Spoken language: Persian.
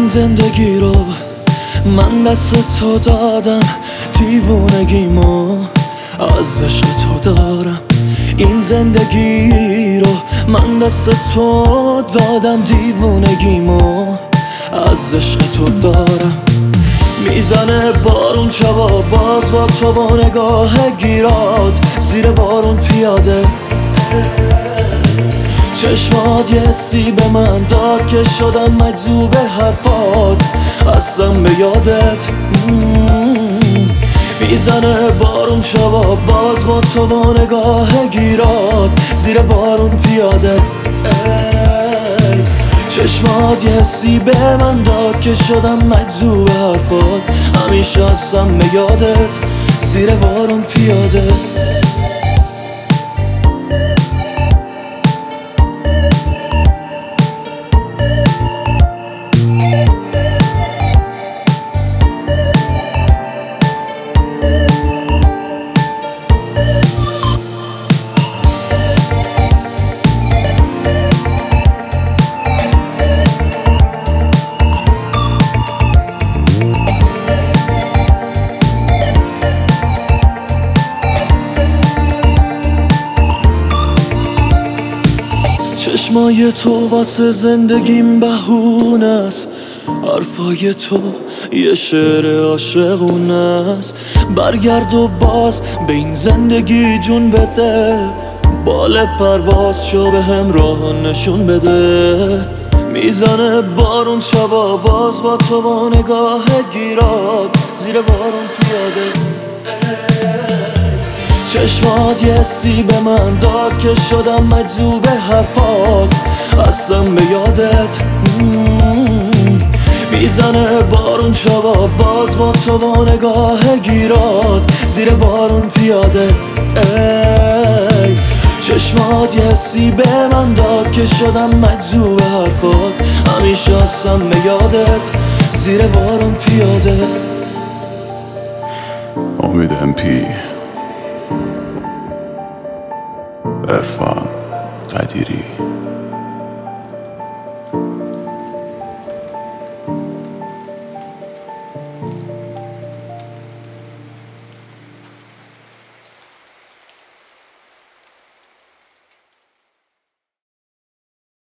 زندگی رو من دست تو دادم، دیوونگیمو از عشق تو دارم. این زندگی رو من دست تو دادم، دیوونگیمو از عشق تو دارم. میزنه بارون شبا باز با تو با نگاه گیرات، زیر بارون پیاده چشمات یه حسی به من داد که شدم مجذوب حرفات، هستم به یادت. میزنه بارون شبا باز با تو با نگاه گیرات، زیر بارون پیاده چشمات یه حسی به من داد که شدم مجذوب حرفات، همیشه هستم به یادت، زیر بارون پیاده. چشمای تو واسه زندگیم بهونه است، حرفای تو یه شعر عاشقونه است. برگرد و باز به این زندگی جون بده، بال پرواز شو به هم راه نشون بده. میزنه بارون شبا باز با تو با نگاه گیرات، زیر بارون پیاده چشمات یه حسی به من داد که شدم مجذوب حرفات، هستم به یادت. میزنه بارون شبا باز با تو با نگاه گیرات، زیر بارون پیاده چشمات یه حسی به من داد که شدم مجذوب حرفات، همیشه هستم به یادت، زیر بارون پیاده. امید MP، عرفان قدیری.